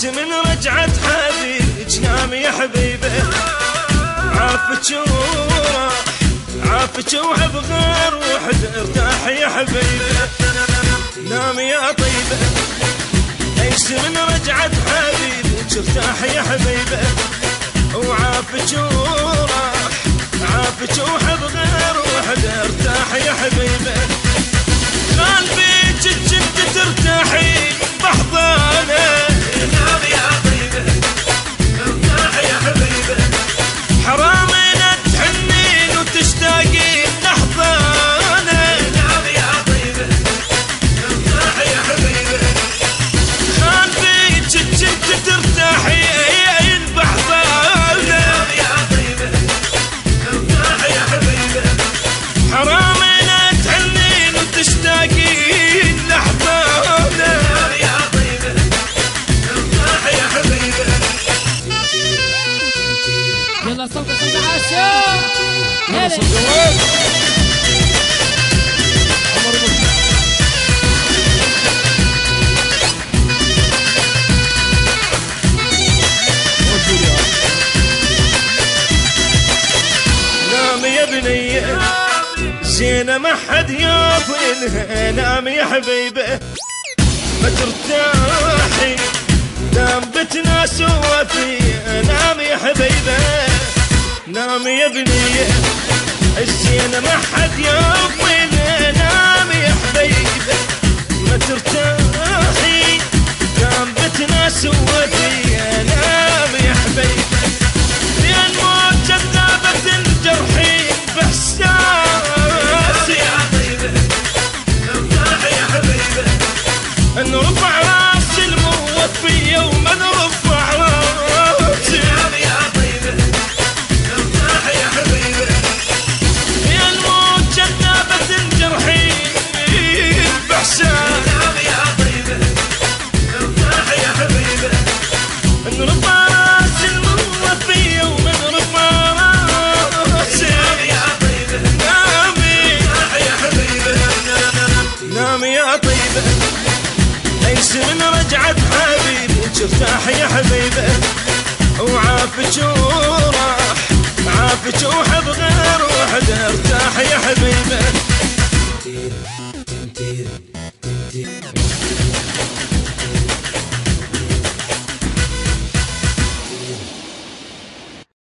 ايش من رجعت حبيبك نام يا حبيبه عافك وراح عافك وحب غير وحد ارتاح يا حبيبه نام يا طيبه ايش من رجعت حبيبك ارتاح يا حبيبه وعافك وراح عافك وحب غير وحد ارتاح يا حبيبه قلبي كنت ترتاحي بحضانه نام يا طيبه ارتاح يا حبيبه حرام لا تحنين وتشتاقين لحضانه نام يا طيبه ارتاح يا حبيبه قلبي كنت ترتاحي بحضانه نام يا طيبه ارتاح يا حبيبه حرام لا تحنين وتشتاقين لحضانه نام يا طيبه ارتاح يا حبيبه يلا صوت عاشق يلا صوت نام يا بنيه زينة ما حد ياطلها نام يا حبيبه ما ترتاحي نام بتناس وفيه نام يا حبيبه نام يا بنيه الزينة ما حد ياطلها نام يا حبيبه ما ترتاحي نام بتناس وفيه نام يا حبيبه لأن موت جذابة الجرحين بإحساس يا طيبة ارتاح يا حبيبة نرفع راس الموفي يوم نرفع راسي يا طيبة ارتاح يا حبيبة لأن موت جذابة الجرحين بإحساس يا طيبة ارتاح يا حبيبة نرفع راس الموفي يوم نرفع راسي يا طيبة نامي يا حبيبة نامي يا طيبة ليس من رجعت حبيبك ارتاح يا حبيبة وعافك وراح عافك وحب غير وحد ارتاح يا حبيبة